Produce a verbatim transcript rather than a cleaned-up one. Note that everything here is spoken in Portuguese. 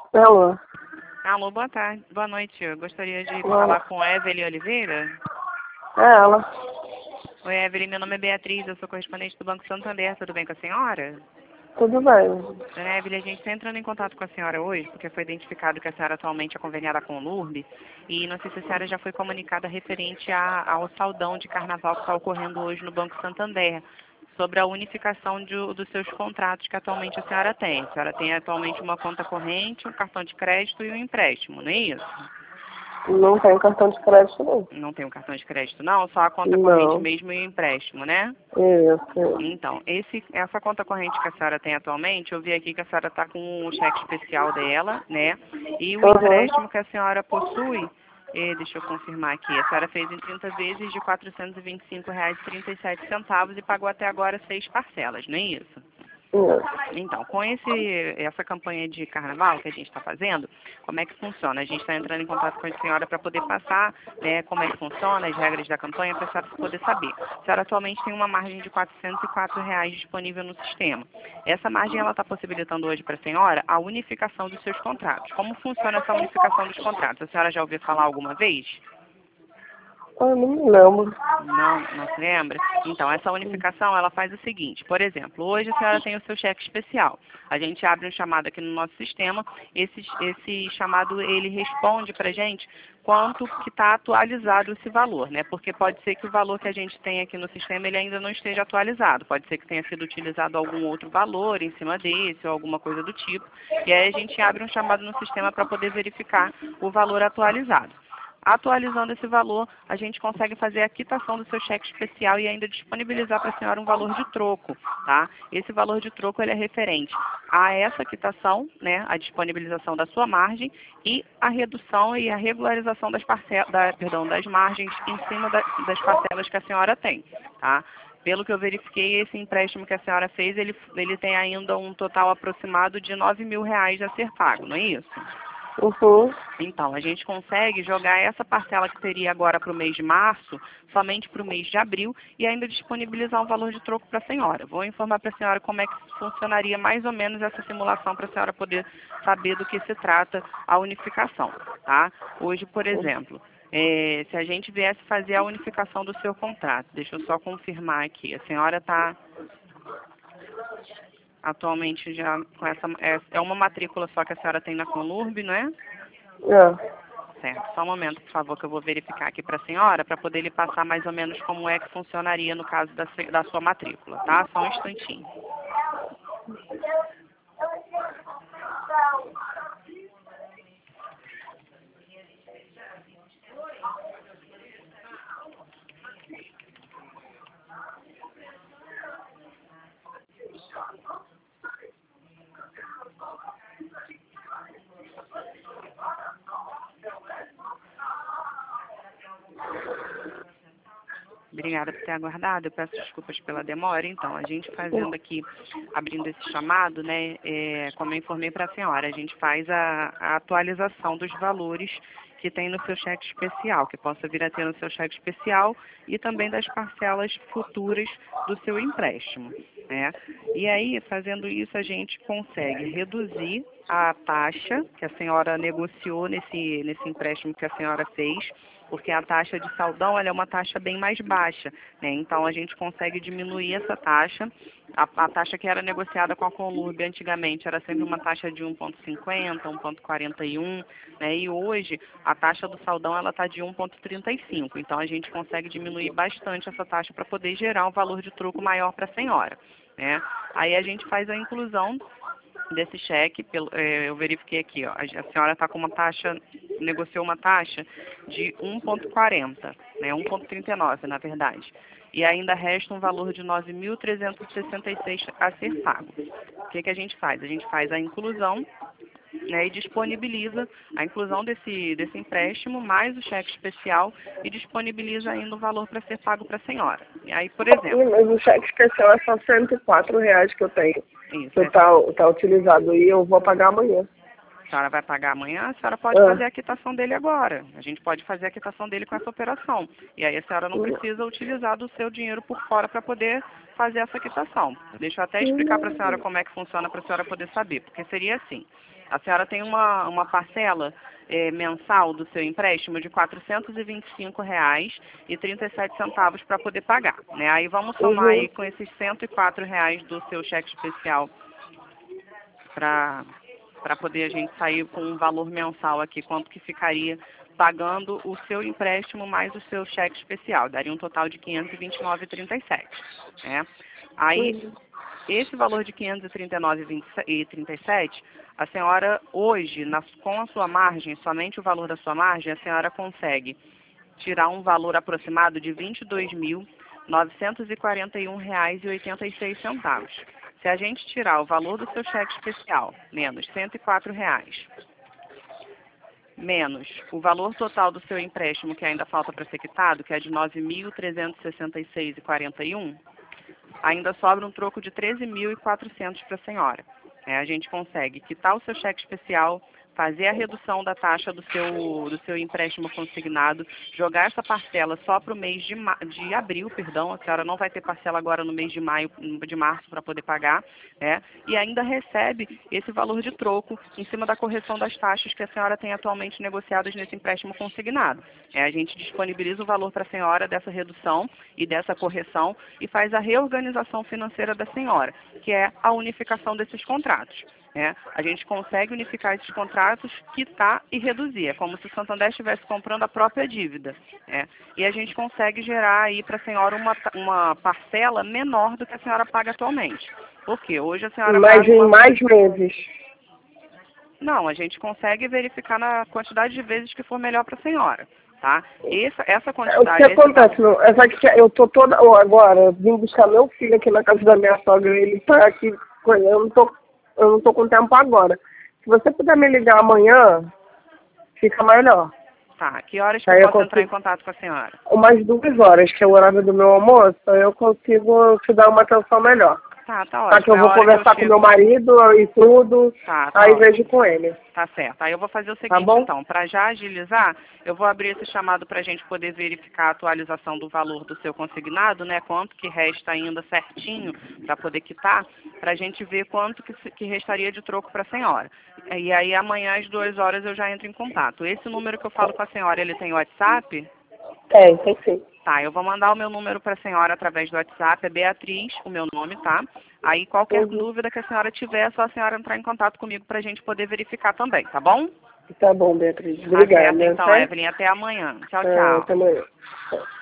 Alô? Alô, boa tarde. Boa noite. Eu gostaria de Alô? falar com Evelyn Oliveira. É ela. Oi, Evelyn. Meu nome é Beatriz. Eu sou correspondente do Banco Santander. Tudo bem com a senhora? Tudo bem. Dona Evelyn, a gente está entrando em contato com a senhora hoje, porque foi identificado que a senhora atualmente é conveniada com o Lurb, e não sei se a senhora já foi comunicada referente a, ao saldão de carnaval que está ocorrendo hoje no Banco Santander, sobre a unificação de, dos seus contratos que atualmente a senhora tem. A senhora tem atualmente uma conta corrente, um cartão de crédito e um empréstimo, não é isso? Não tenho cartão de crédito, não. Não tem um cartão de crédito não, só a conta corrente Não. mesmo e o empréstimo, né? Isso. Então, esse, essa conta corrente que a senhora tem atualmente, eu vi aqui que a senhora está com o cheque especial dela, né? E o Uhum. empréstimo que a senhora possui, eh, deixa eu confirmar aqui, a senhora fez em trinta vezes de quatrocentos e vinte e cinco reais e trinta e sete centavos e pagou até agora seis parcelas, não é isso? Isso. Então, com esse, essa campanha de carnaval que a gente está fazendo, como é que funciona? A gente está entrando em contato com a senhora para poder passar, né, como é que funciona, as regras da campanha, para a senhora poder saber. A senhora atualmente tem uma margem de quatrocentos e quatro reais disponível no sistema. Essa margem ela está possibilitando hoje para a senhora a unificação dos seus contratos. Como funciona essa unificação dos contratos? A senhora já ouviu falar alguma vez? Eu não me lembro. Não, não se lembra? Então, essa unificação, ela faz o seguinte, por exemplo, hoje a senhora tem o seu cheque especial. A gente abre um chamado aqui no nosso sistema, esse, esse chamado, ele responde pra gente quanto que está atualizado esse valor, né? Porque pode ser que o valor que a gente tem aqui no sistema, ele ainda não esteja atualizado. Pode ser que tenha sido utilizado algum outro valor em cima desse, ou alguma coisa do tipo. E aí a gente abre um chamado no sistema para poder verificar o valor atualizado. Atualizando esse valor, a gente consegue fazer a quitação do seu cheque especial e ainda disponibilizar para a senhora um valor de troco, tá? Esse valor de troco ele é referente a essa quitação, né, a disponibilização da sua margem e a redução e a regularização das parcelas, da, perdão, das margens em cima da, das parcelas que a senhora tem, tá? Pelo que eu verifiquei, esse empréstimo que a senhora fez, ele, ele tem ainda um total aproximado de nove mil reais a ser pago, não é isso? Uhum. Então, a gente consegue jogar essa parcela que seria agora para o mês de março, somente para o mês de abril, e ainda disponibilizar um valor de troco para a senhora. Vou informar para a senhora como é que funcionaria mais ou menos essa simulação para a senhora poder saber do que se trata a unificação, tá? Hoje, por exemplo, é, se a gente viesse fazer a unificação do seu contrato, deixa eu só confirmar aqui, a senhora está atualmente já com essa, é, é uma matrícula só que a senhora tem na Conlurb, não é? É. Certo. Só um momento, por favor, que eu vou verificar aqui para a senhora, para poder lhe passar mais ou menos como é que funcionaria no caso da, se- da sua matrícula, tá? Só um instantinho. Obrigada por ter aguardado. Eu peço desculpas pela demora. Então, a gente fazendo aqui, abrindo esse chamado, né, é, como eu informei para a senhora, a gente faz a, a atualização dos valores que tem no seu cheque especial, que possa vir a ter no seu cheque especial e também das parcelas futuras do seu empréstimo, né? E aí, fazendo isso, a gente consegue reduzir a taxa que a senhora negociou nesse, nesse empréstimo que a senhora fez, porque a taxa de saldão ela é uma taxa bem mais baixa, né? Então a gente consegue diminuir essa taxa. A, a taxa que era negociada com a Conlurb antigamente era sempre uma taxa de um vírgula cinquenta, um vírgula quarenta e um, né? E hoje a taxa do saldão ela está de um vírgula trinta e cinco. Então a gente consegue diminuir bastante essa taxa para poder gerar um valor de troco maior para a senhora, né? Aí a gente faz a inclusão desse cheque, pelo, é, eu verifiquei aqui, ó, a, a senhora está com uma taxa, negociou uma taxa de um vírgula quarenta, né, um vírgula trinta e nove na verdade, e ainda resta um valor de nove mil trezentos e sessenta e seis a ser pago. O que, que a gente faz? A gente faz a inclusão, né, e disponibiliza a inclusão desse, desse empréstimo, mais o cheque especial, e disponibiliza ainda o valor para ser pago para a senhora. E aí, por exemplo... Mas o cheque especial é só cento e quatro reais que eu tenho. Isso, Que é, está tá utilizado aí, eu vou pagar amanhã. senhora vai pagar amanhã, a senhora pode Ah. fazer a quitação dele agora. A gente pode fazer a quitação dele com essa operação. E aí a senhora não precisa utilizar do seu dinheiro por fora para poder fazer essa quitação. Deixa eu até explicar para a senhora como é que funciona para a senhora poder saber. Porque seria assim, a senhora tem uma, uma parcela eh, mensal do seu empréstimo de quatrocentos e vinte e cinco reais e trinta e sete centavos para poder pagar, né? Aí vamos somar Uhum. aí com esses cento e quatro reais do seu cheque especial para para poder a gente sair com um valor mensal aqui, quanto que ficaria pagando o seu empréstimo mais o seu cheque especial. Daria um total de quinhentos e vinte e nove reais e trinta e sete centavos, né? Aí, Uhum. esse valor de quinhentos e trinta e nove reais e trinta e sete centavos, a senhora hoje, na, com a sua margem, somente o valor da sua margem, a senhora consegue tirar um valor aproximado de vinte e dois mil novecentos e quarenta e um reais e oitenta e seis centavos. Se a gente tirar o valor do seu cheque especial, menos cento e quatro reais, menos o valor total do seu empréstimo que ainda falta para ser quitado, que é de nove mil trezentos e sessenta e seis reais e quarenta e um, ainda sobra um troco de treze mil e quatrocentos para a senhora. É, a gente consegue quitar o seu cheque especial, fazer a redução da taxa do seu, do seu empréstimo consignado, jogar essa parcela só para o mês de, ma de abril, perdão, a senhora não vai ter parcela agora no mês de maio, de março para poder pagar, né? E ainda recebe esse valor de troco em cima da correção das taxas que a senhora tem atualmente negociadas nesse empréstimo consignado. É, a gente disponibiliza o valor para a senhora dessa redução e dessa correção e faz a reorganização financeira da senhora, que é a unificação desses contratos. É, a gente consegue unificar esses contratos, quitar e reduzir. É como se o Santander estivesse comprando a própria dívida. É, e a gente consegue gerar aí para a senhora uma, uma parcela menor do que a senhora paga atualmente. Por quê? Hoje a senhora Mas paga em uma... mais meses. Não, a gente consegue verificar na quantidade de vezes que for melhor para a senhora. Tá? Essa, essa O quantidade... que acontece, meu, é que eu tô toda... ó, agora, eu vim buscar meu filho aqui na casa da minha sogra, ele tá aqui, eu não tô, eu não tô com tempo agora. Se você puder me ligar amanhã, fica melhor. Tá, que horas que Aí eu eu posso entrar em consigo, contato com a senhora? umas duas horas, que é o horário do meu almoço, aí eu consigo te dar uma atenção melhor. Tá, tá Tá, que ótimo. eu É a vou hora que eu conversar com chego. meu marido e tudo, Tá, tá aí ótimo. vejo com ele. Tá certo. Aí eu vou fazer o Tá seguinte, bom? então. Para já agilizar, eu vou abrir esse chamado para a gente poder verificar a atualização do valor do seu consignado, né? Quanto que resta ainda certinho para poder quitar, para a gente ver quanto que, se- que restaria de troco para a senhora. E aí amanhã às duas horas eu já entro em contato. Esse número que eu falo com a senhora, ele tem WhatsApp? Tem, tem sim. Tá, eu vou mandar o meu número para a senhora através do WhatsApp, é Beatriz, o meu nome, tá? Aí qualquer Uhum. dúvida que a senhora tiver, é só a senhora entrar em contato comigo para a gente poder verificar também, tá bom? Tá bom, Beatriz. Tá certo, Obrigada. então, Tá? Evelyn. Até amanhã. Tchau, É, tchau. até amanhã.